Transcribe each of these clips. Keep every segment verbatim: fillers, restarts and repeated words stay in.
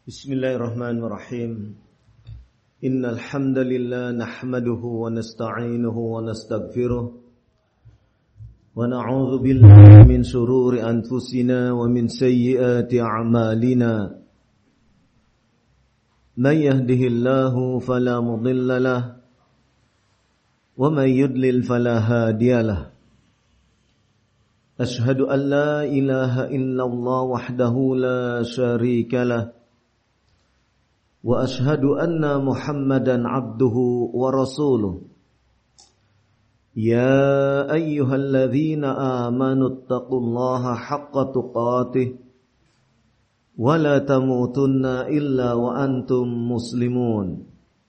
Bismillahirrahmanirrahim. Innal hamdalillah nahmaduhu wa nasta'inuhu wa nastaghfiruh wa na'udzu billahi min shururi anfusina wa min sayyiati a'malina. Man yahdihillahu fala mudilla lahu wa man yudlil fala hadiya lahu. Ashhadu an la ilaha illallah wahdahu la syarika lahu wa ashhadu anna Muhammadan abduhu wa rasuluh. Ya ayyuhalladzina amanu taqullaha haqqa tuqatih wa la tamutunna illa wa antum muslimun.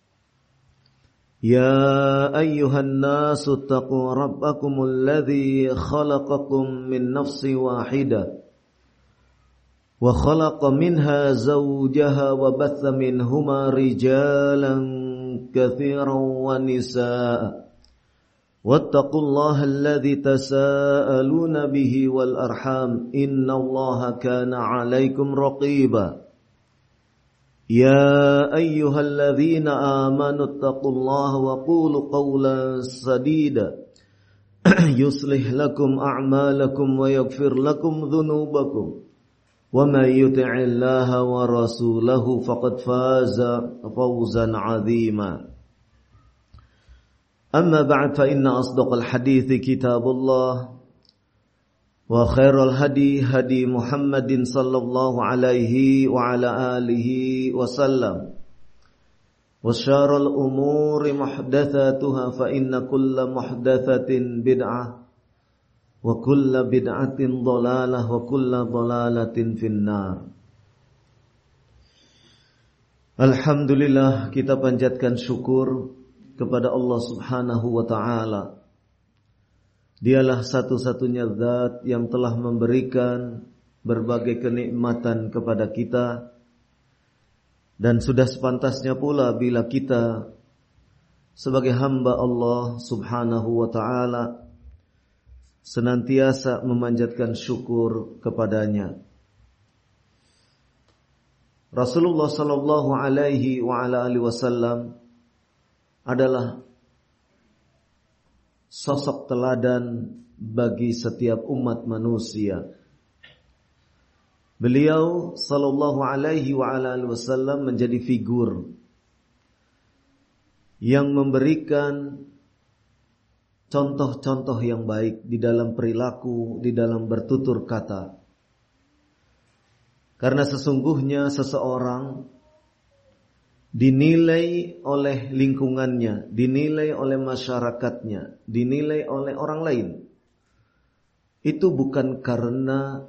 Ya ayyuhan nasu taqu rabbakumul ladzi khalaqakum min nafsin wahidah wa khalaqa minha zawjaha wa batha minhuma rijalan katsiran wa nisaa wattaqullaha alladzi tasaaluna bihi wal arham innallaha kana 'alaikum raqiba. Ya ayyuhalladzina amanu taqullaha wa qulu qawlan sadida yuslih lakum a'malakum wa yaghfir lakum dhunubakum wa may yuti'illaha wa rasulahu faqad faza fawzan 'azima. Amma ba'd, fa inna asdaqal hadithi kitabullah wa khairal hadi hadi Muhammadin sallallahu alaihi wa ala alihi wa sallam wa syarrul umuri muhdatsatuha fa inna kulla muhdatsatin bid'ah wa kulla bid'atin dhalalah wa kulla dhalalatin finnar. Alhamdulillah, kita panjatkan syukur kepada Allah Subhanahu wa ta'ala. Dialah satu-satunya zat yang telah memberikan berbagai kenikmatan kepada kita, dan sudah sepantasnya pula bila kita sebagai hamba Allah Subhanahu wa ta'ala senantiasa memanjatkan syukur kepadanya. Rasulullah sallallahu alaihi wa ala alihi wasallam adalah sosok teladan bagi setiap umat manusia. Beliau sallallahu alaihi wa ala alihi wasallam menjadi figur yang memberikan contoh-contoh yang baik di dalam perilaku, di dalam bertutur kata. Karena sesungguhnya seseorang dinilai oleh lingkungannya, dinilai oleh masyarakatnya, dinilai oleh orang lain. Itu bukan karena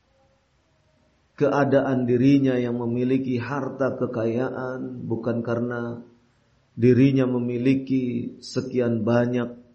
keadaan dirinya yang memiliki harta kekayaan, bukan karena dirinya memiliki sekian banyak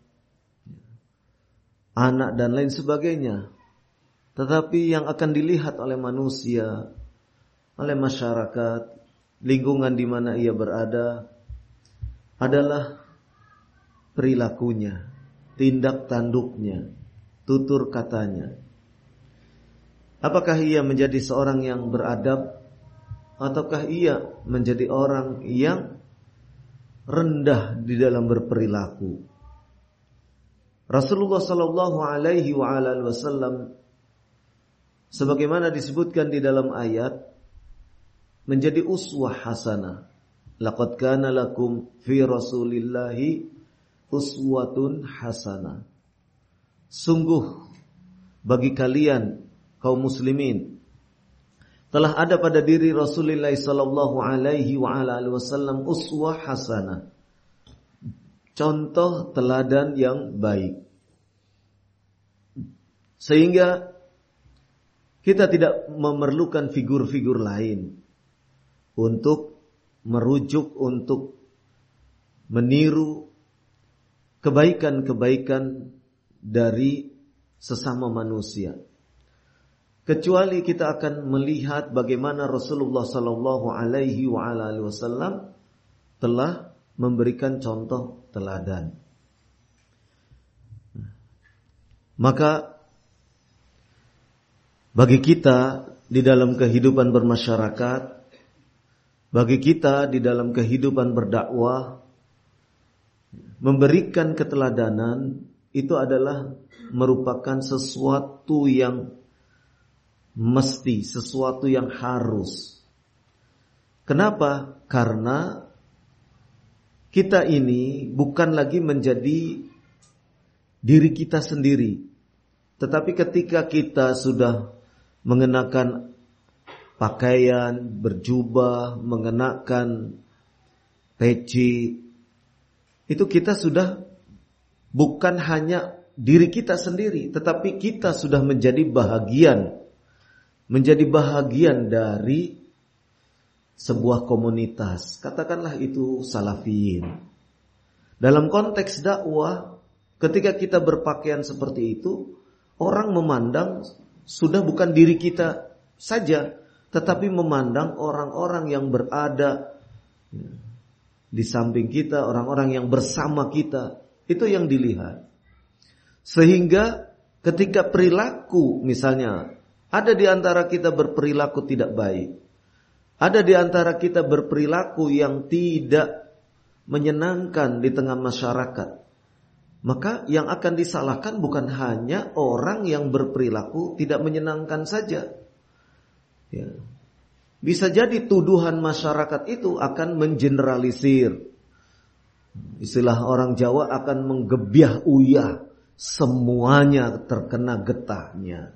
anak dan lain sebagainya, tetapi yang akan dilihat oleh manusia, oleh masyarakat, lingkungan di mana ia berada adalah perilakunya, tindak tanduknya, tutur katanya. Apakah ia menjadi seorang yang beradab ataukah ia menjadi orang yang rendah di dalam berperilaku? Rasulullah sallallahu alaihi wa ala alihi wasallam sebagaimana disebutkan di dalam ayat menjadi uswah hasanah. Laqad kana lakum fi Rasulillahi uswatun hasanah. Sungguh bagi kalian kaum muslimin telah ada pada diri Rasulullah sallallahu alaihi wa ala alihi wasallam uswah hasanah. Contoh teladan yang baik. Sehingga kita tidak memerlukan figur-figur lain untuk merujuk, untuk meniru kebaikan-kebaikan dari sesama manusia. Kecuali kita akan melihat bagaimana Rasulullah sallallahu alaihi wa alihi wasallam telah memberikan contoh teladan. Maka bagi kita di dalam kehidupan bermasyarakat bagi kita di dalam kehidupan berdakwah, memberikan keteladanan itu adalah merupakan sesuatu yang mesti, sesuatu yang harus. Kenapa? Karena kita ini bukan lagi menjadi diri kita sendiri, tetapi ketika kita sudah mengenakan pakaian, berjubah, mengenakan peci, itu kita sudah bukan hanya diri kita sendiri, tetapi kita sudah menjadi bahagian, menjadi bahagian dari sebuah komunitas. Katakanlah itu salafiyin. Dalam konteks dakwah, ketika kita berpakaian seperti itu, orang memandang sudah bukan diri kita saja, tetapi memandang orang-orang yang berada di samping kita, orang-orang yang bersama kita. Itu yang dilihat. Sehingga ketika perilaku, misalnya ada di antara kita berperilaku tidak baik, ada di antara kita berperilaku yang tidak menyenangkan di tengah masyarakat, maka yang akan disalahkan bukan hanya orang yang berperilaku tidak menyenangkan saja. Ya. Bisa jadi tuduhan masyarakat itu akan mengeneralisir. Istilah orang Jawa akan menggebyah uyah, semuanya terkena getahnya.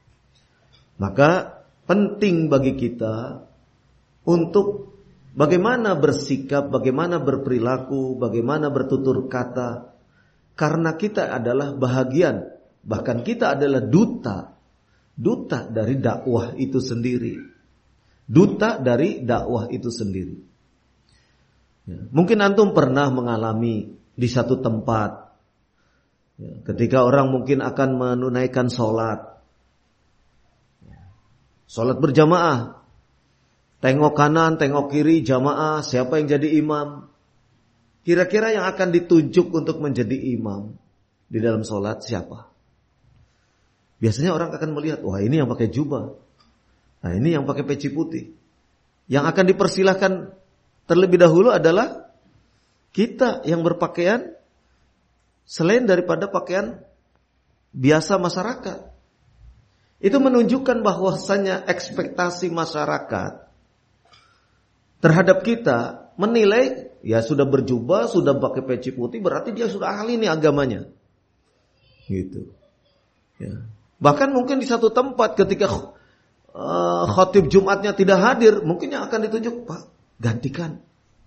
Maka penting bagi kita untuk bagaimana bersikap, bagaimana berperilaku, bagaimana bertutur kata. Karena kita adalah bahagian, bahkan kita adalah duta, duta dari dakwah itu sendiri, duta dari dakwah itu sendiri. Ya, mungkin antum pernah mengalami di satu tempat, ya, ketika orang mungkin akan menunaikan sholat, ya, sholat berjamaah, tengok kanan, tengok kiri, jamaah, siapa yang jadi imam? Kira-kira yang akan ditunjuk untuk menjadi imam di dalam sholat siapa? Biasanya orang akan melihat, wah ini yang pakai jubah, nah ini yang pakai peci putih. Yang akan dipersilahkan terlebih dahulu adalah kita yang berpakaian selain daripada pakaian biasa masyarakat. Itu menunjukkan bahwasannya ekspektasi masyarakat terhadap kita menilai, ya sudah berjubah, sudah pakai peci putih, berarti dia sudah ahli nih agamanya. Gitu. Ya. Bahkan mungkin di satu tempat ketika uh, khatib Jumatnya tidak hadir, mungkin yang akan ditunjuk, Pak, gantikan.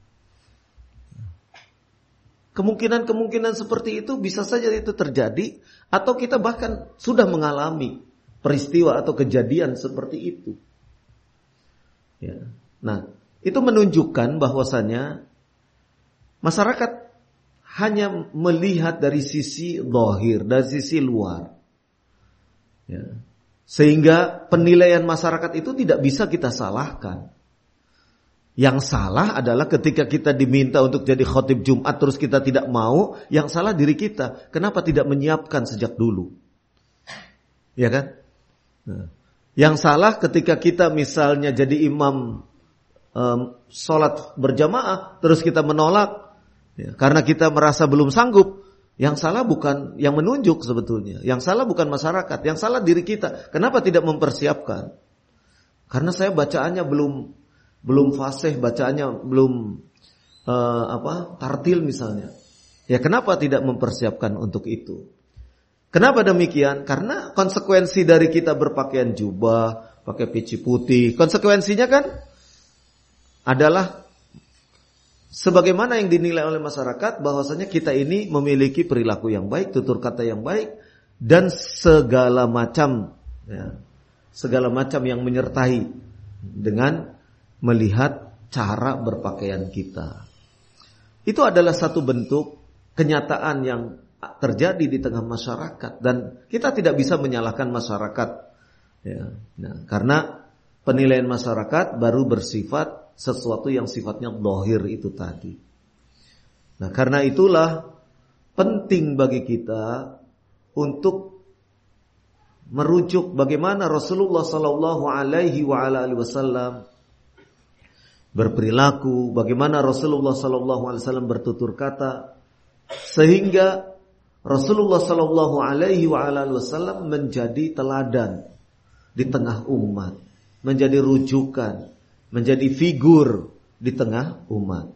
Kemungkinan-kemungkinan seperti itu bisa saja itu terjadi, atau kita bahkan sudah mengalami peristiwa atau kejadian seperti itu. Ya. Nah, itu menunjukkan bahwasannya masyarakat hanya melihat dari sisi zahir, dari sisi luar. Ya. Sehingga penilaian masyarakat itu tidak bisa kita salahkan. Yang salah adalah ketika kita diminta untuk jadi khatib Jumat terus kita tidak mau, yang salah diri kita. Kenapa tidak menyiapkan sejak dulu? Ya kan? Nah, yang salah ketika kita misalnya jadi imam Um, sholat berjamaah terus kita menolak ya, karena kita merasa belum sanggup. Yang salah bukan yang menunjuk sebetulnya, yang salah bukan masyarakat, yang salah diri kita. Kenapa tidak mempersiapkan? Karena saya bacaannya belum belum fasih, bacaannya belum uh, apa tartil misalnya. Ya kenapa tidak mempersiapkan untuk itu? Kenapa demikian? Karena konsekuensi dari kita berpakaian jubah, pakai peci putih, konsekuensinya kan adalah sebagaimana yang dinilai oleh masyarakat bahwasanya kita ini memiliki perilaku yang baik, tutur kata yang baik, dan segala macam ya, segala macam yang menyertai dengan melihat cara berpakaian kita. Itu adalah satu bentuk kenyataan yang terjadi di tengah masyarakat dan kita tidak bisa menyalahkan masyarakat ya. Nah, karena penilaian masyarakat baru bersifat sesuatu yang sifatnya zahir itu tadi. Nah, karena itulah penting bagi kita untuk merujuk bagaimana Rasulullah sallallahu alaihi wa ala alihi wasallam berperilaku, bagaimana Rasulullah sallallahu alaihi wasallam bertutur kata, sehingga Rasulullah sallallahu alaihi wasallam menjadi teladan di tengah umat, menjadi rujukan, menjadi figur di tengah umat.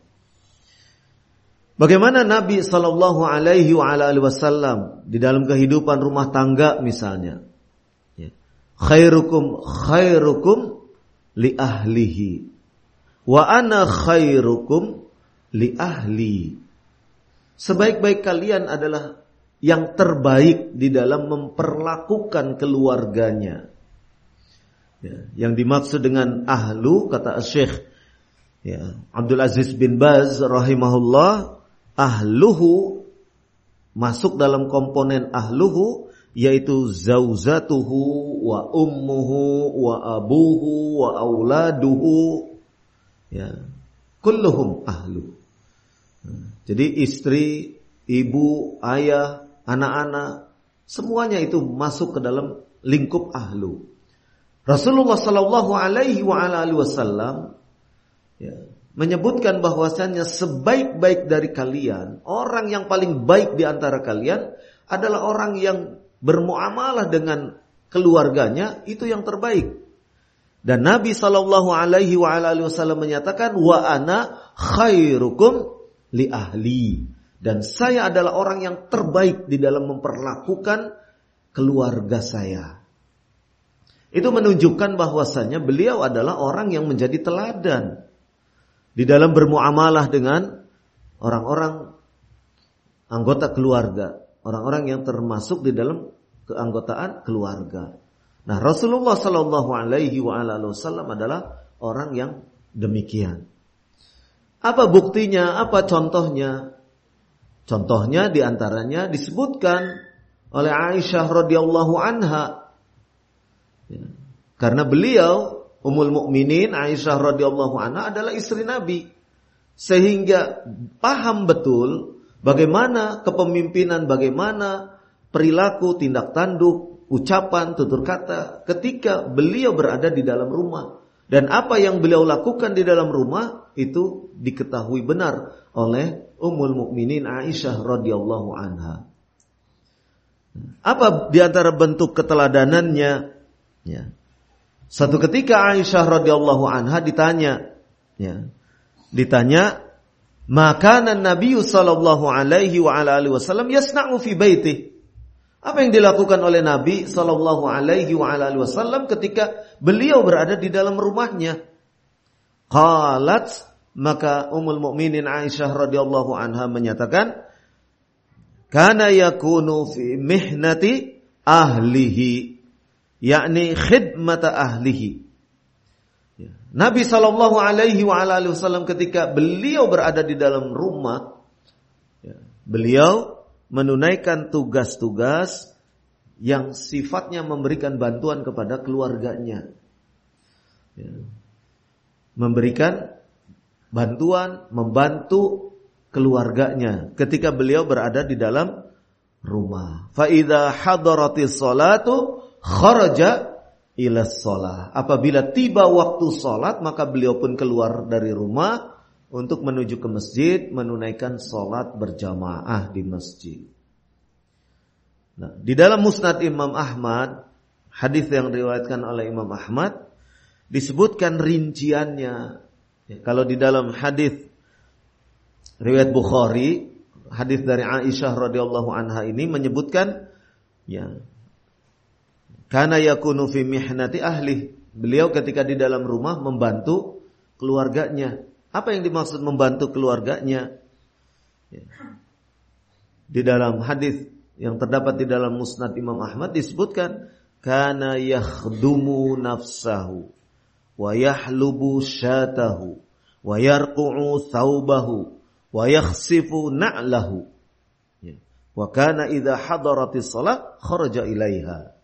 Bagaimana Nabi sallallahu alaihi wasallam di dalam kehidupan rumah tangga misalnya, ya. Khairukum khairukum li ahlihi wa ana khairukum li ahli. Sebaik-baik kalian adalah yang terbaik di dalam memperlakukan keluarganya. Ya, yang dimaksud dengan ahlu, kata Syekh ya, Abdul Aziz bin Baz rahimahullah, ahluhu masuk dalam komponen ahluhu yaitu zauzatuhu wa ummuhu wa abuhu wa auladuhu, ya, kulluhum ahlu. Jadi istri, ibu, ayah, anak-anak, semuanya itu masuk ke dalam lingkup ahlu. Rasulullah sallallahu alaihi wasallam ya, menyebutkan bahwasannya sebaik-baik dari kalian, orang yang paling baik di antara kalian adalah orang yang bermuamalah dengan keluarganya, itu yang terbaik. Dan Nabi sallallahu alaihi wasallam menyatakan, wa ana khairukum li ahli, dan saya adalah orang yang terbaik di dalam memperlakukan keluarga saya. Itu menunjukkan bahwasannya beliau adalah orang yang menjadi teladan di dalam bermuamalah dengan orang-orang anggota keluarga, orang-orang yang termasuk di dalam keanggotaan keluarga. Nah, Rasulullah sallallahu alaihi wasallam adalah orang yang demikian. Apa buktinya? Apa contohnya? Contohnya diantaranya disebutkan oleh Aisyah radhiyallahu anha. Ya. Karena beliau Ummul Mukminin Aisyah radhiyallahu anha adalah istri Nabi, sehingga paham betul bagaimana kepemimpinan, bagaimana perilaku, tindak tanduk, ucapan, tutur kata ketika beliau berada di dalam rumah, dan apa yang beliau lakukan di dalam rumah itu diketahui benar oleh Ummul Mukminin Aisyah radhiyallahu anha. Apa di antara bentuk keteladanannya? Ya. Satu ketika Aisyah radhiyallahu anha ditanya, ya, ditanya, maka Nabi sallallahu alaihi wa alihi wasallam yasna'u fi baitih. Apa yang dilakukan oleh Nabi sallallahu alaihi wa alihi wasallam ketika beliau berada di dalam rumahnya? Qalat, maka Ummul Mukminin Aisyah radhiyallahu anha menyatakan, kana yakunu fi mihnati ahlihi, yakni khidmata ahlihi. Ya. Nabi sallallahu alaihi wa alihi wasallam ketika beliau berada di dalam rumah, ya, beliau menunaikan tugas-tugas yang sifatnya memberikan bantuan kepada keluarganya. Ya. Memberikan bantuan, membantu keluarganya ketika beliau berada di dalam rumah. Fa idza hadaratis salatu kharaja ila shalah. Apabila tiba waktu salat, maka beliau pun keluar dari rumah untuk menuju ke masjid, menunaikan salat berjamaah di masjid. Nah, di dalam Musnad Imam Ahmad, hadis yang diriwayatkan oleh Imam Ahmad disebutkan rinciannya. Ya, kalau di dalam hadis riwayat Bukhari, hadis dari Aisyah radhiyallahu anha ini menyebutkan, ya, kana yakunu fi mihnati ahli. Beliau ketika di dalam rumah membantu keluarganya. Apa yang dimaksud membantu keluarganya? Ya. Di dalam hadis yang terdapat di dalam Musnad Imam Ahmad disebutkan, kana yakhdumu nafsahu wa yahlubu syatahu wa yarqu'u thawbahu wa yakhsifu na'lahu. Ya. Wa kana idza hadaratis shalah kharaja ilaiha.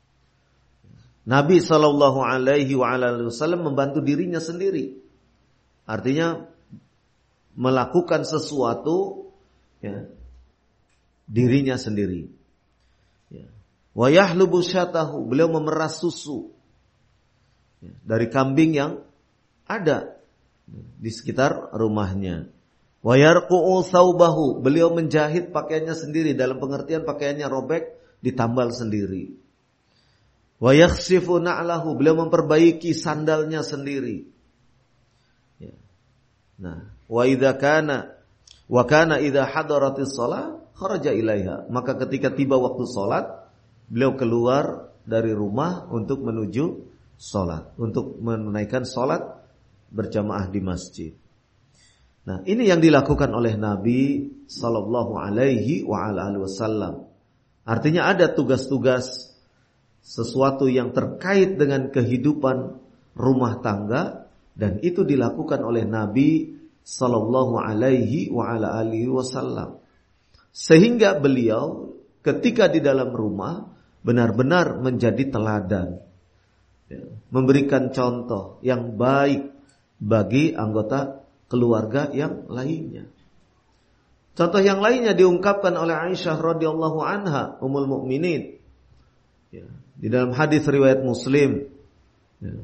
Nabi sallallahu alaihi wasallam membantu dirinya sendiri. Artinya melakukan sesuatu, ya, dirinya sendiri. Ya. Wa yahlubu syatahu, beliau memeras susu, ya, dari kambing yang ada di sekitar rumahnya. Wa yarqu'u thawbahu, beliau menjahit pakaiannya sendiri, dalam pengertian pakaiannya robek ditambal sendiri. Wa yakhsifu na'lahu, beliau memperbaiki sandalnya sendiri. Ya. Nah, wa idza kana wa kana idza hadaratis shalah kharaja ilaiha, maka ketika tiba waktu salat, beliau keluar dari rumah untuk menuju salat, untuk menunaikan salat berjamaah di masjid. Nah, ini yang dilakukan oleh Nabi sallallahu alaihi wa ala alihi wasallam. Artinya ada tugas-tugas sesuatu yang terkait dengan kehidupan rumah tangga, dan itu dilakukan oleh Nabi sallallahu alaihi wa ala alihi wasallam. Sehingga beliau ketika di dalam rumah benar-benar menjadi teladan, ya, memberikan contoh yang baik bagi anggota keluarga yang lainnya. Contoh yang lainnya diungkapkan oleh Aisyah radhiyallahu anha, ummul mukminin, ya, di dalam hadis riwayat Muslim. Ya.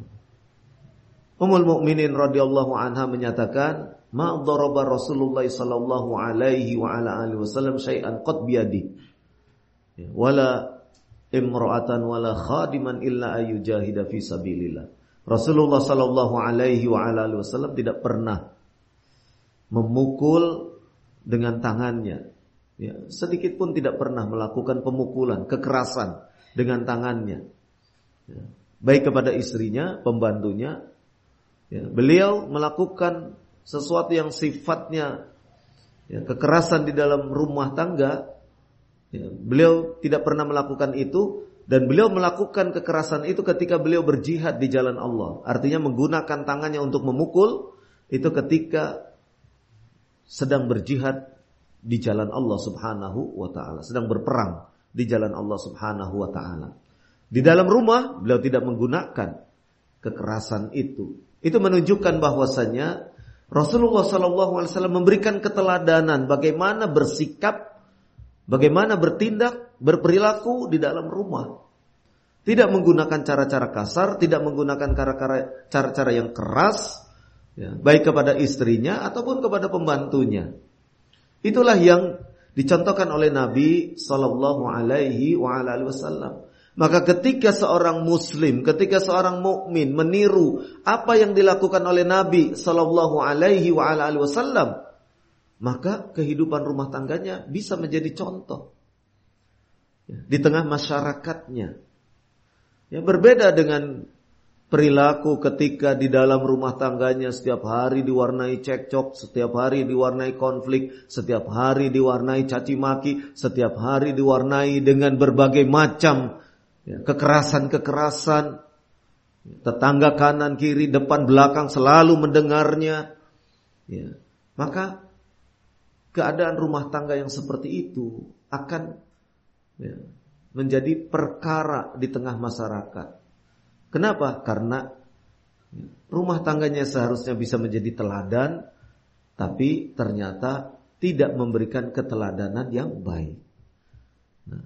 Ummul mukminin radhiyallahu anha menyatakan, "Ma daraba Rasulullah sallallahu alaihi wa ala alihi wasallam syai'an qad biyadi." Ya, wala imra'atan wala khadiman illa ayyujahida fi sabilillah. Rasulullah sallallahu alaihi wa ala alihi wasallam tidak pernah memukul dengan tangannya, ya, sedikit pun tidak pernah melakukan pemukulan, kekerasan dengan tangannya, ya, baik kepada istrinya, pembantunya, ya, beliau melakukan sesuatu yang sifatnya, ya, kekerasan di dalam rumah tangga, ya, beliau tidak pernah melakukan itu, dan beliau melakukan kekerasan itu ketika beliau berjihad di jalan Allah. Artinya menggunakan tangannya untuk memukul itu ketika sedang berjihad di jalan Allah Subhanahu wa taala, sedang berperang di jalan Allah Subhanahu wa taala. Di dalam rumah beliau tidak menggunakan kekerasan itu. Itu menunjukkan bahwasanya Rasulullah sallallahu alaihi wasallam memberikan keteladanan bagaimana bersikap, bagaimana bertindak, berperilaku di dalam rumah. Tidak menggunakan cara-cara kasar, tidak menggunakan cara-cara yang keras, ya, baik kepada istrinya ataupun kepada pembantunya. Itulah yang dicontohkan oleh Nabi sallallahu alaihi wa ala alihi wasallam. Maka ketika seorang muslim, ketika seorang mukmin meniru apa yang dilakukan oleh Nabi sallallahu alaihi wa ala alihi wasallam, maka kehidupan rumah tangganya bisa menjadi contoh, ya, di tengah masyarakatnya. Ya, berbeda dengan perilaku ketika di dalam rumah tangganya setiap hari diwarnai cekcok, setiap hari diwarnai konflik, setiap hari diwarnai caci maki, setiap hari diwarnai dengan berbagai macam, ya, kekerasan-kekerasan. Tetangga kanan kiri depan belakang selalu mendengarnya. Ya, maka keadaan rumah tangga yang seperti itu akan, ya, menjadi perkara di tengah masyarakat. Kenapa? Karena rumah tangganya seharusnya bisa menjadi teladan, tapi ternyata tidak memberikan keteladanan yang baik. Nah,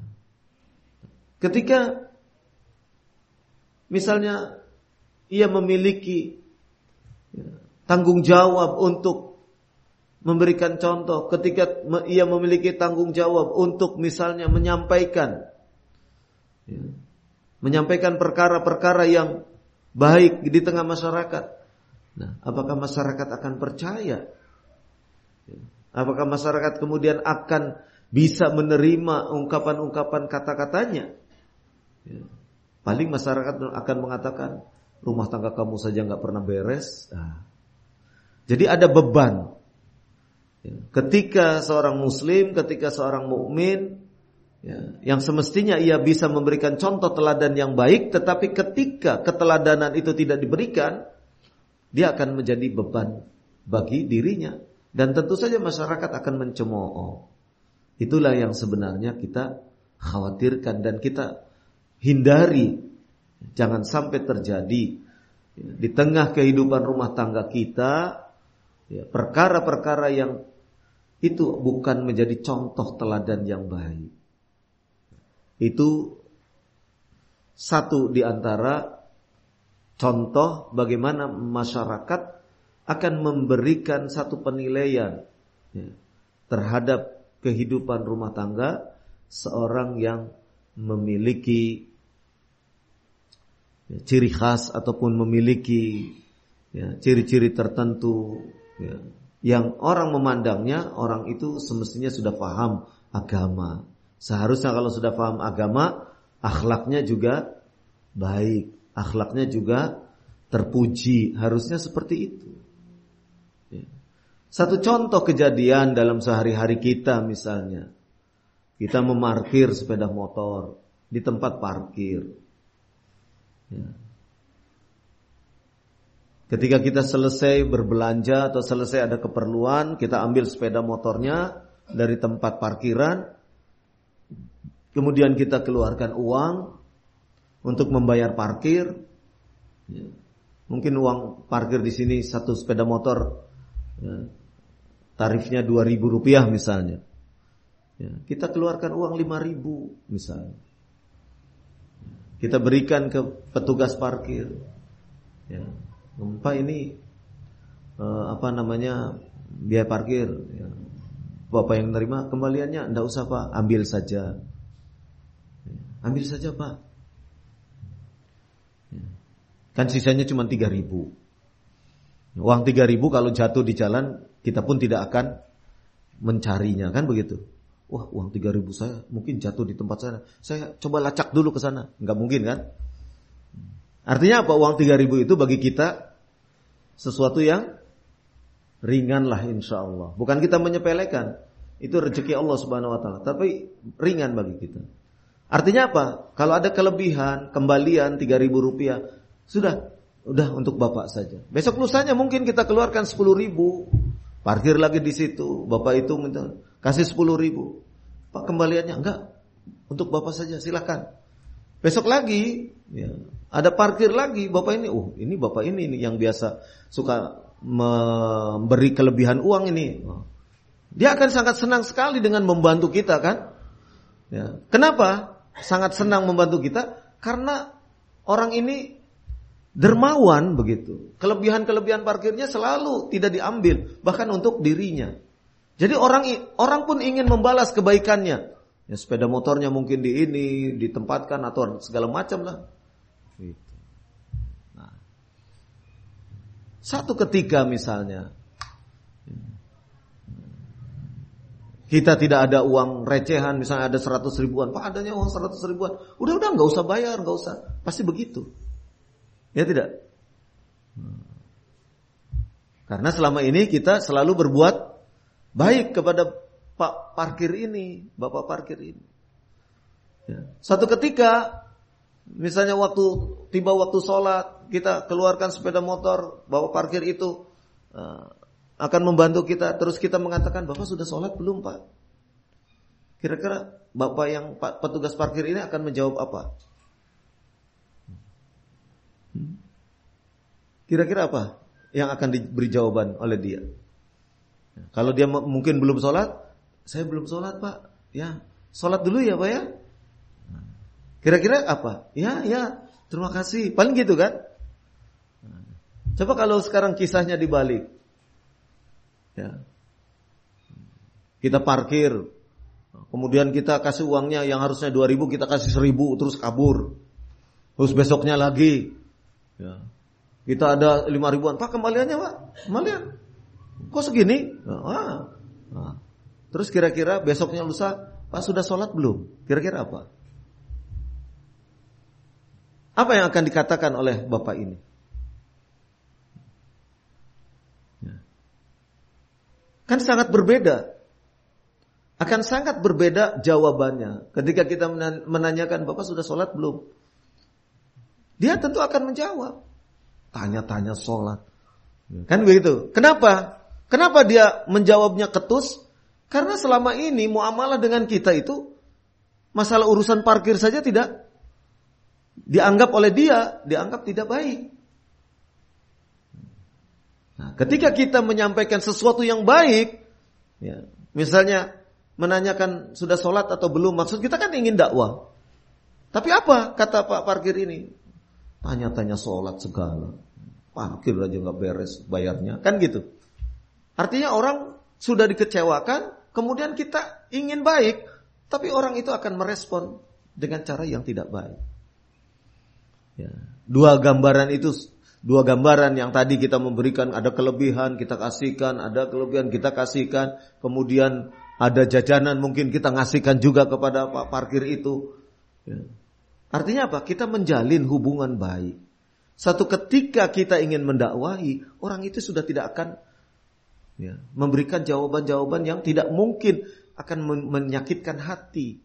ketika misalnya ia memiliki, ya, tanggung jawab untuk memberikan contoh, ketika ia memiliki tanggung jawab untuk misalnya menyampaikan, ya, menyampaikan perkara-perkara yang baik di tengah masyarakat. Nah, apakah masyarakat akan percaya? Apakah masyarakat kemudian akan bisa menerima ungkapan-ungkapan kata-katanya? Ya, paling masyarakat akan mengatakan, rumah tangga kamu saja nggak pernah beres. Nah, jadi ada beban. Ya, ketika seorang muslim, ketika seorang mukmin, ya, yang semestinya ia bisa memberikan contoh teladan yang baik, tetapi ketika keteladanan itu tidak diberikan, dia akan menjadi beban bagi dirinya, dan tentu saja masyarakat akan mencemooh. Itulah yang sebenarnya kita khawatirkan dan kita hindari, jangan sampai terjadi, ya, di tengah kehidupan rumah tangga kita, ya, perkara-perkara yang itu bukan menjadi contoh teladan yang baik. Itu satu di antara contoh bagaimana masyarakat akan memberikan satu penilaian ya, terhadap kehidupan rumah tangga seorang yang memiliki ya, ciri khas ataupun memiliki ya, ciri-ciri tertentu ya, yang orang memandangnya orang itu semestinya sudah paham agama. Seharusnya kalau sudah paham agama, akhlaknya juga baik, akhlaknya juga terpuji. Harusnya seperti itu. Ya. Satu contoh kejadian dalam sehari-hari kita misalnya, kita memarkir sepeda motor di tempat parkir. Ya. Ketika kita selesai berbelanja atau selesai ada keperluan, kita ambil sepeda motornya dari tempat parkiran, kemudian kita keluarkan uang untuk membayar parkir. Ya. Mungkin uang parkir di sini satu sepeda motor ya, tarifnya dua ribu rupiah misalnya. Ya. Kita keluarkan uang lima ribu misalnya. Kita berikan ke petugas parkir. Ya. Pak ini eh, apa namanya biaya parkir ya. Bapak yang menerima kembaliannya enggak usah Pak, ambil saja ya. Ambil saja Pak ya. Kan sisanya cuma tiga ribu. Uang tiga ribu kalau jatuh di jalan kita pun tidak akan mencarinya, kan begitu. Wah uang tiga ribu saya mungkin jatuh di tempat sana, saya coba lacak dulu ke sana. Enggak mungkin kan. Artinya apa? Uang tiga ribu itu bagi kita sesuatu yang ringan lah insya Allah. Bukan kita menyepelekan. Itu rezeki Allah subhanahu wa ta'ala. Tapi ringan bagi kita. Artinya apa? Kalau ada kelebihan, kembalian tiga ribu rupiah. Sudah. Udah untuk Bapak saja. Besok lusanya mungkin kita keluarkan sepuluh ribu. Parkir lagi di situ. Bapak itu minta, kasih sepuluh ribu. Pak kembaliannya enggak. Untuk Bapak saja silakan. Besok lagi ya, ada parkir lagi Bapak ini, oh ini Bapak ini, ini yang biasa suka memberi kelebihan uang ini. Dia akan sangat senang sekali dengan membantu kita kan? Ya. Kenapa? Sangat senang membantu kita karena orang ini dermawan begitu. Kelebihan-kelebihan parkirnya selalu tidak diambil, bahkan untuk dirinya. Jadi orang orang pun ingin membalas kebaikannya. Ya, sepeda motornya mungkin di ini ditempatkan atau segala macam lah. Gitu. Nah, satu ketika misalnya kita tidak ada uang recehan, misalnya ada seratus ribuan, Pak adanya uang seratus ribuan, udah udah nggak usah bayar, nggak usah, pasti begitu. Ya tidak? Karena selama ini kita selalu berbuat baik kepada Pak parkir ini, Bapak parkir ini. Ya. Satu ketika, misalnya waktu tiba waktu sholat, kita keluarkan sepeda motor, Bapak parkir itu uh, akan membantu kita. Terus kita mengatakan, Bapak sudah sholat belum Pak? Kira-kira Bapak yang Pak, petugas parkir ini akan menjawab apa? Hmm? Kira-kira apa yang akan diberi jawaban oleh dia? Ya. Kalau dia m- mungkin belum sholat, saya belum sholat Pak. Ya, sholat dulu ya Pak ya. Kira-kira apa? Ya, ya, terima kasih. Paling gitu kan? Coba kalau sekarang kisahnya dibalik. Ya. Kita parkir. Kemudian kita kasih uangnya yang harusnya dua ribu, kita kasih seribu, terus kabur. Terus besoknya lagi. Ya. Kita ada lima ribuan. Pak kembaliannya Pak? Kembalian. Kok segini? Ah. Nah. Terus kira-kira besoknya lusa, Pak sudah sholat belum? Kira-kira apa? Apa yang akan dikatakan oleh Bapak ini? Kan sangat berbeda. Akan sangat berbeda jawabannya. Ketika kita menanyakan, Bapak sudah sholat belum? Dia tentu akan menjawab. Tanya-tanya sholat. Kan begitu. Kenapa? Kenapa dia menjawabnya ketus? Karena selama ini muamalah dengan kita itu masalah urusan parkir saja tidak dianggap oleh dia, dianggap tidak baik. Nah, ketika kita menyampaikan sesuatu yang baik, ya, misalnya menanyakan sudah sholat atau belum, maksud kita kan ingin dakwah. Tapi apa kata Pak parkir ini? Tanya-tanya sholat segala. parkir aja nggak beres bayarnya, kan gitu. Artinya orang sudah dikecewakan, kemudian kita ingin baik, tapi orang itu akan merespon dengan cara yang tidak baik. Ya. Dua gambaran itu, dua gambaran yang tadi kita memberikan, ada kelebihan kita kasihkan, ada kelebihan kita kasihkan, kemudian ada jajanan mungkin kita ngasihkan juga kepada pak parkir itu. Ya. Artinya apa? Kita menjalin hubungan baik. Satu ketika kita ingin mendakwahi, orang itu sudah tidak akan ya, memberikan jawaban-jawaban yang tidak mungkin akan menyakitkan hati.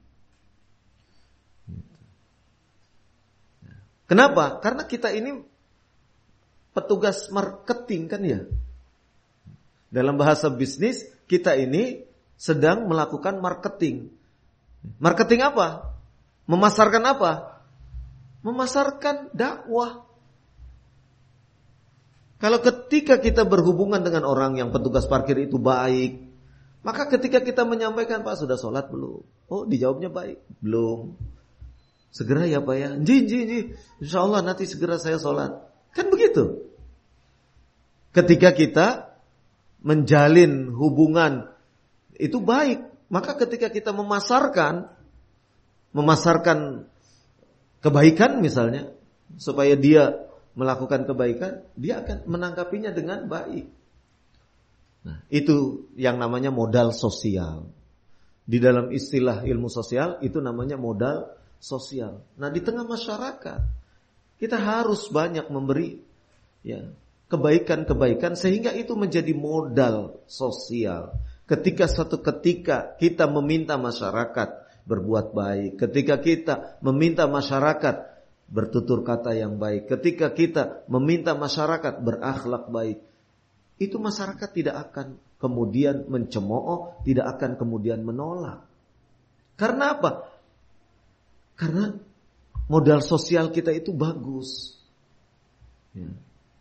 Kenapa? Karena kita ini petugas marketing kan ya. Dalam bahasa bisnis, kita ini sedang melakukan marketing. Marketing apa? Memasarkan apa? Memasarkan dakwah. Kalau ketika kita berhubungan dengan orang yang petugas parkir itu baik, maka ketika kita menyampaikan, Pak sudah sholat belum? Oh dijawabnya baik, belum. Segera ya Pak ya, ji, ji, ji. Insya Allah nanti segera saya sholat. Kan begitu. Ketika kita menjalin hubungan itu baik, maka ketika kita memasarkan, memasarkan kebaikan misalnya, supaya dia melakukan kebaikan, dia akan menanggapinya dengan baik. Nah, itu yang namanya modal sosial. Di dalam istilah ilmu sosial, itu namanya modal sosial. Nah, di tengah masyarakat, kita harus banyak memberi ya kebaikan-kebaikan, sehingga itu menjadi modal sosial. Ketika suatu ketika kita meminta masyarakat berbuat baik, ketika kita meminta masyarakat bertutur kata yang baik, ketika kita meminta masyarakat berakhlak baik, itu masyarakat tidak akan kemudian mencemooh, tidak akan kemudian menolak. Karena apa? Karena modal sosial kita itu bagus. Ya.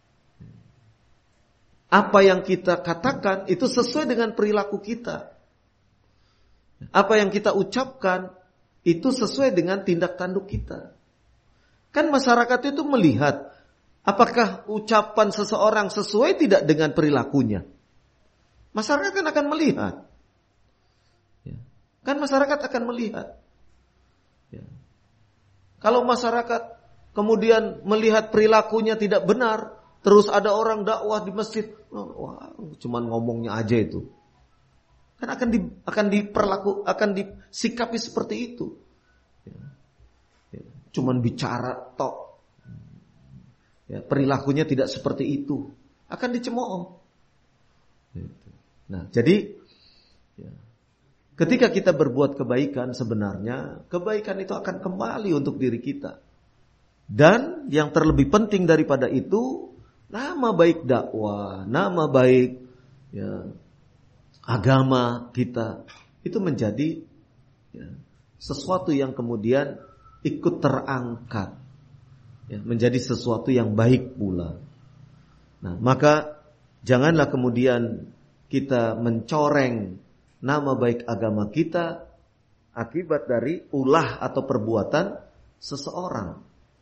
Apa yang kita katakan itu sesuai dengan perilaku kita. Apa yang kita ucapkan itu sesuai dengan tindak tanduk kita. Kan masyarakat itu melihat apakah ucapan seseorang sesuai tidak dengan perilakunya. Masyarakat kan akan melihat. Ya. Kan masyarakat akan melihat. Ya. Kalau masyarakat kemudian melihat perilakunya tidak benar, terus ada orang dakwah di masjid, wah, cuman ngomongnya aja itu. Kan akan di, akan diperlaku, akan disikapi seperti itu. Ya. Cuman bicara tok, ya, perilakunya tidak seperti itu, akan dicemooh. Nah, jadi ya, ketika kita berbuat kebaikan, sebenarnya kebaikan itu akan kembali untuk diri kita. Dan yang terlebih penting daripada itu, nama baik dakwah, nama baik ya, agama kita itu menjadi ya, sesuatu yang kemudian ikut terangkat ya, menjadi sesuatu yang baik pula. Nah, maka janganlah kemudian kita mencoreng nama baik agama kita akibat dari ulah atau perbuatan seseorang.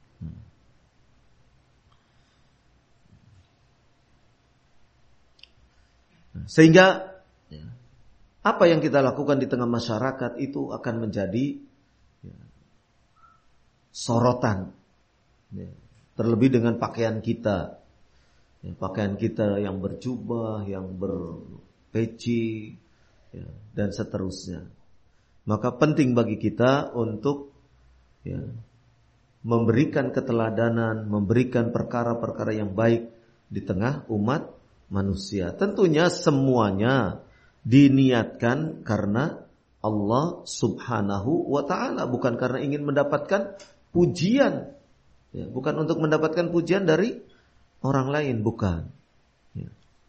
Sehingga apa yang kita lakukan di tengah masyarakat itu akan menjadi sorotan, ya, terlebih dengan pakaian kita, ya, pakaian kita yang berjubah, yang berpeci, ya, dan seterusnya. Maka penting bagi kita untuk ya, memberikan keteladanan, memberikan perkara-perkara yang baik di tengah umat manusia. Tentunya semuanya diniatkan karena Allah Subhanahu wa ta'ala, bukan karena ingin mendapatkan pujian, ya, bukan untuk mendapatkan pujian dari orang lain, bukan. Ya.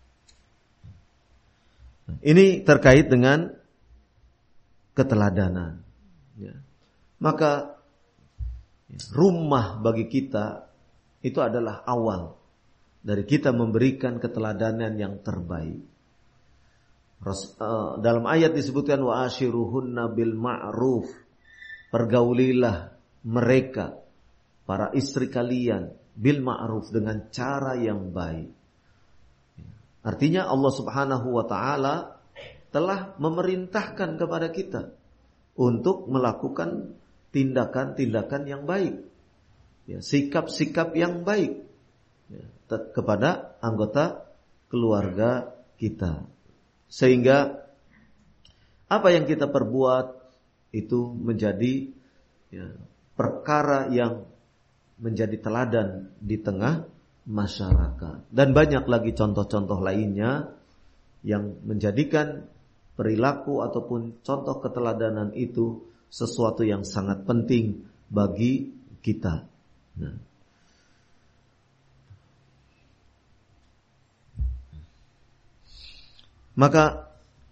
Nah, ini terkait dengan keteladanan. Ya. Maka ya, rumah bagi kita itu adalah awal dari kita memberikan keteladanan yang terbaik. Ras, uh, dalam ayat disebutkan wa ashiruhunna bil ma'ruf, pergaulilah mereka, para istri kalian bil ma'ruf, dengan cara yang baik. Artinya Allah Subhanahu wa taala telah memerintahkan kepada kita untuk melakukan tindakan-tindakan yang baik, ya, sikap-sikap yang baik, ya, kepada anggota keluarga kita. Sehingga apa yang kita perbuat itu menjadi, ya, perkara yang menjadi teladan di tengah masyarakat. Dan banyak lagi contoh-contoh lainnya yang menjadikan perilaku ataupun contoh keteladanan itu sesuatu yang sangat penting bagi kita. Nah. Maka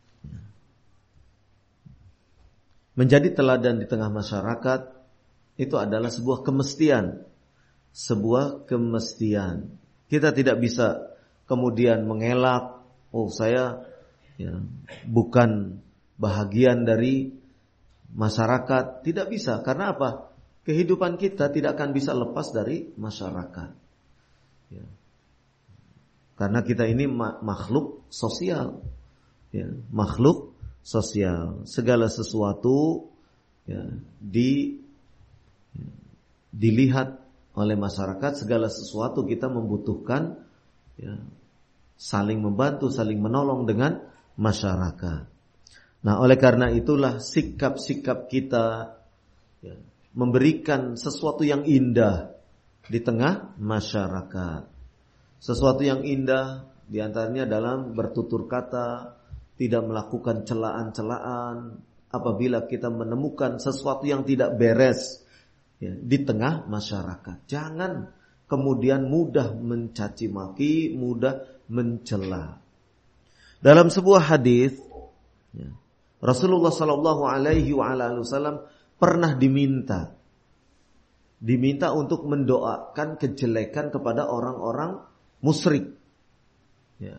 menjadi teladan di tengah masyarakat itu adalah sebuah kemestian. Sebuah kemestian. Kita tidak bisa kemudian mengelak, oh saya, ya, bukan bahagian dari masyarakat. Tidak bisa. Karena apa? Kehidupan kita tidak akan bisa lepas dari masyarakat, ya. Karena kita ini makhluk sosial, ya, makhluk sosial. Segala sesuatu, ya, di ya, dilihat oleh masyarakat, segala sesuatu kita membutuhkan, ya, saling membantu, saling menolong dengan masyarakat. Nah, oleh karena itulah sikap-sikap kita, ya, memberikan sesuatu yang indah di tengah masyarakat. Sesuatu yang indah diantaranya dalam bertutur kata, tidak melakukan celaan-celaan apabila kita menemukan sesuatu yang tidak beres, ya, di tengah masyarakat. Jangan kemudian mudah mencaci maki, mudah mencela. Dalam sebuah hadis, ya, Rasulullah Sallallahu Alaihi Wasallam pernah diminta, diminta untuk mendoakan kejelekan kepada orang-orang musyrik. Ya.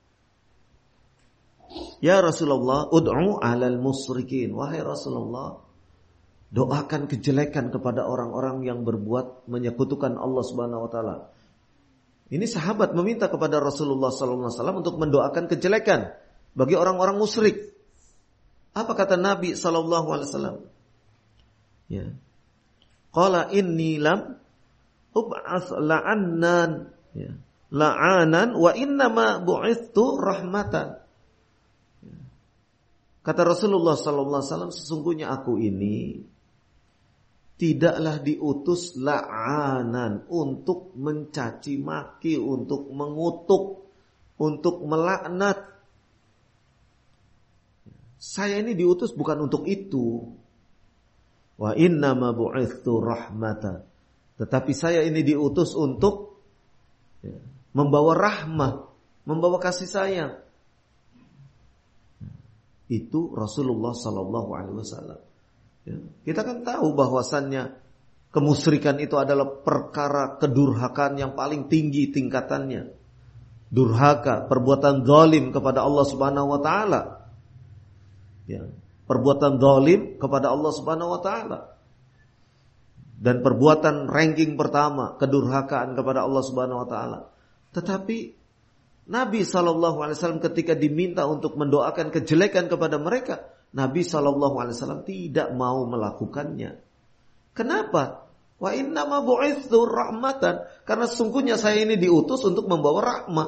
Ya Rasulullah, ud'u 'alal musyrikin. Wahai Rasulullah, doakan kejelekan kepada orang-orang yang berbuat menyekutukan Allah Subhanahu wa taala. Ini sahabat meminta kepada Rasulullah sallallahu alaihi wasallam untuk mendoakan kejelekan bagi orang-orang musyrik. Apa kata Nabi sallallahu alaihi wasallam? Ya. Qala inni lam ub'ats la'annan, ya, la'anan wa innama bu'ithtu rahmatan. Kata Rasulullah sallallahu alaihi wasallam, sesungguhnya aku ini tidaklah diutus la'anan, untuk mencaci maki, untuk mengutuk, untuk melaknat. Saya ini diutus bukan untuk itu. Wa innama bu'ithtu rahmatan. Tetapi saya ini diutus untuk, ya, membawa rahmah, membawa kasih sayang. Itu Rasulullah sallallahu alaihi wasallam. Ya, kita kan tahu bahwasannya kemusyrikan itu adalah perkara kedurhakaan yang paling tinggi tingkatannya. Durhaka, perbuatan zalim kepada Allah Subhanahu wa taala. Ya, perbuatan zalim kepada Allah Subhanahu wa taala. Dan perbuatan ranking pertama, kedurhakaan kepada Allah Subhanahu wa taala. Tetapi Nabi sallallahu alaihi wasallam ketika diminta untuk mendoakan kejelekan kepada mereka, Nabi sallallahu alaihi wasallam tidak mau melakukannya. Kenapa? Wa innama bu'ithtu rahmatan. Karena sungguhnya saya ini diutus untuk membawa rahmat.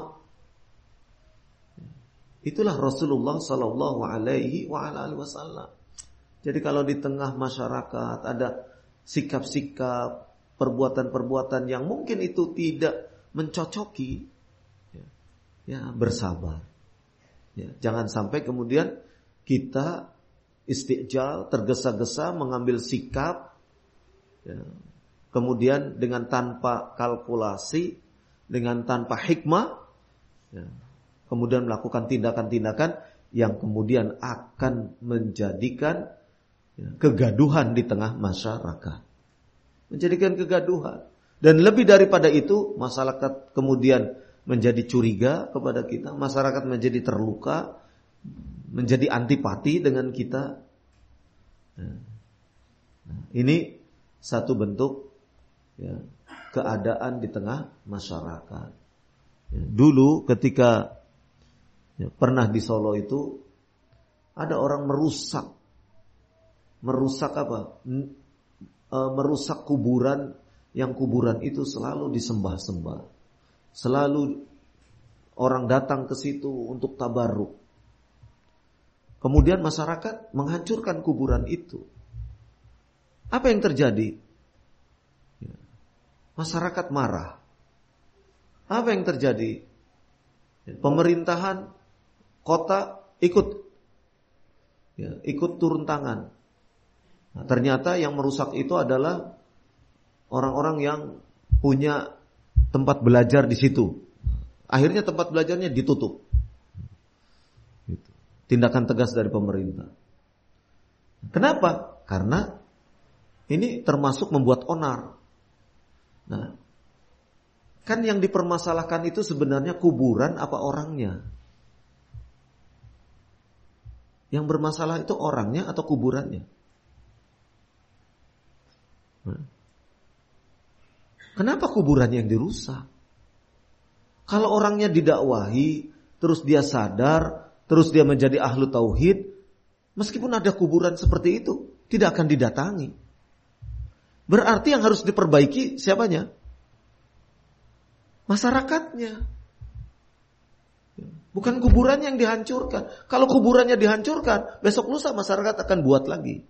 Itulah Rasulullah sallallahu alaihi wasallam. Jadi kalau di tengah masyarakat ada sikap-sikap, perbuatan-perbuatan yang mungkin itu tidak mencocoki, ya, ya bersabar. Ya, jangan sampai kemudian kita istijal, tergesa-gesa mengambil sikap, ya, kemudian dengan tanpa kalkulasi, dengan tanpa hikmah, ya, kemudian melakukan tindakan-tindakan yang kemudian akan menjadikan, ya, kegaduhan di tengah masyarakat. Menjadikan kegaduhan. Dan lebih daripada itu, masyarakat kemudian menjadi curiga kepada kita, masyarakat menjadi terluka, menjadi antipati dengan kita. Nah, ini satu bentuk, ya, keadaan di tengah masyarakat. Ya, dulu ketika ya, pernah di Solo itu ada orang merusak, merusak apa? E, merusak kuburan, yang kuburan itu selalu disembah-sembah, selalu orang datang ke situ untuk tabarruk. Kemudian masyarakat menghancurkan kuburan itu. Apa yang terjadi? Ya, masyarakat marah. Apa yang terjadi? Ya, pemerintahan kota ikut, ya, ikut turun tangan. Nah, ternyata yang merusak itu adalah orang-orang yang punya tempat belajar di situ. Akhirnya tempat belajarnya ditutup. Tindakan tegas dari pemerintah. Kenapa? Karena ini termasuk membuat onar. Nah, kan yang dipermasalahkan itu sebenarnya kuburan apa orangnya? Yang bermasalah itu orangnya atau kuburannya? Nah, kenapa kuburannya yang dirusak? Kalau orangnya didakwahi, terus dia sadar, terus dia menjadi ahlu tauhid, meskipun ada kuburan seperti itu, tidak akan didatangi. Berarti yang harus diperbaiki siapanya? Masyarakatnya. Bukan kuburannya yang dihancurkan. Kalau kuburannya dihancurkan, besok lusa masyarakat akan buat lagi.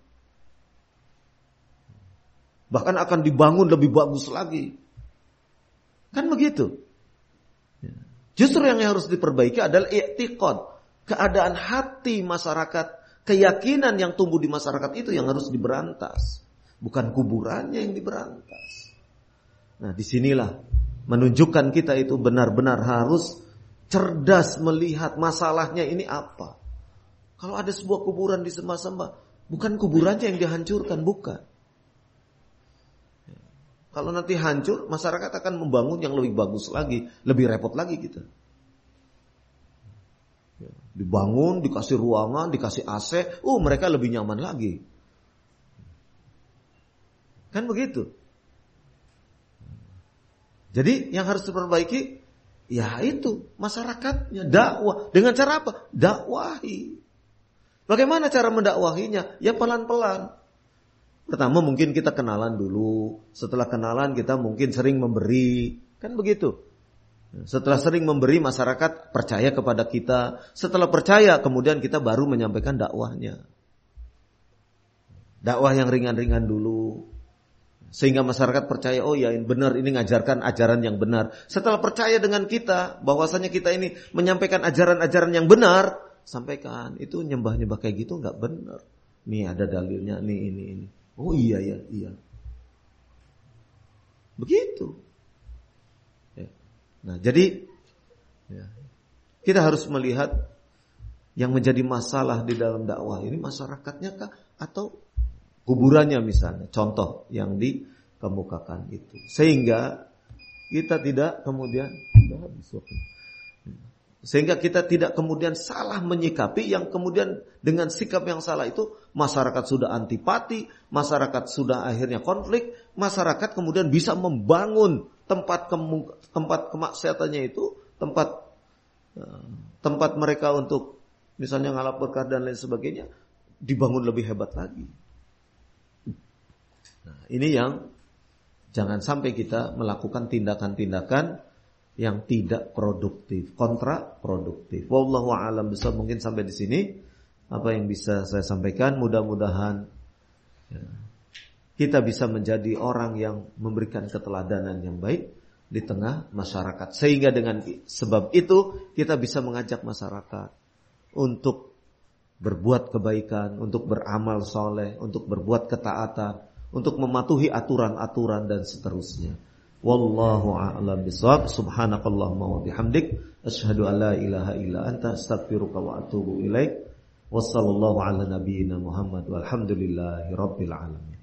Bahkan akan dibangun lebih bagus lagi. Kan begitu. Justru yang harus diperbaiki adalah i'tiqad, keadaan hati masyarakat, keyakinan yang tumbuh di masyarakat itu yang harus diberantas, bukan kuburannya yang diberantas. Nah, disinilah menunjukkan kita itu benar-benar harus cerdas melihat masalahnya ini apa. Kalau ada sebuah kuburan disembah-sembah, bukan kuburannya yang dihancurkan, bukan. Kalau nanti hancur, masyarakat akan membangun yang lebih bagus lagi, lebih repot lagi kita. Dibangun, dikasih ruangan, dikasih A C, oh mereka lebih nyaman lagi. Kan begitu. Jadi yang harus diperbaiki, ya itu masyarakatnya, dakwah. Dengan cara apa? Dakwahi. Bagaimana cara mendakwahinya? Ya pelan-pelan. Pertama mungkin kita kenalan dulu. Setelah kenalan kita mungkin sering memberi. Kan begitu. Setelah sering memberi, masyarakat percaya kepada kita. Setelah percaya, kemudian kita baru menyampaikan dakwahnya. Dakwah yang ringan-ringan dulu. Sehingga masyarakat percaya, oh ya benar, ini ngajarkan ajaran yang benar. Setelah percaya dengan kita, bahwasanya kita ini menyampaikan ajaran-ajaran yang benar, sampaikan. Itu nyembah-nyembah kayak gitu gak benar. Nih ada dalilnya, nih ini, ini. Oh iya ya, iya. Begitu. Ya. Nah, jadi ya, kita harus melihat yang menjadi masalah di dalam dakwah ini masyarakatnya kah atau kuburannya misalnya. Contoh yang dikemukakan itu. Sehingga kita tidak kemudian Sehingga kita tidak kemudian salah menyikapi yang kemudian dengan sikap yang salah itu masyarakat sudah antipati, masyarakat sudah akhirnya konflik, masyarakat kemudian bisa membangun tempat kemu, tempat kemaksiatannya itu, tempat tempat mereka untuk misalnya ngalap berkah dan lain sebagainya dibangun lebih hebat lagi. Nah, ini yang jangan sampai kita melakukan tindakan-tindakan yang tidak produktif, kontraproduktif. Wallahu a'lam bishawab. Mungkin sampai di sini apa yang bisa saya sampaikan. Mudah-mudahan ya, kita bisa menjadi orang yang memberikan keteladanan yang baik di tengah masyarakat. Sehingga dengan sebab itu kita bisa mengajak masyarakat untuk berbuat kebaikan, untuk beramal soleh, untuk berbuat ketaatan, untuk mematuhi aturan-aturan dan seterusnya. Wallahu a'lam bishawab. Subhanakallahumma wa bihamdik asyhadu an la ilaha illa anta astaghfiruka wa atubu ilaik. Wassallallahu ala nabiyyina Muhammad walhamdulillahi rabbil alamin.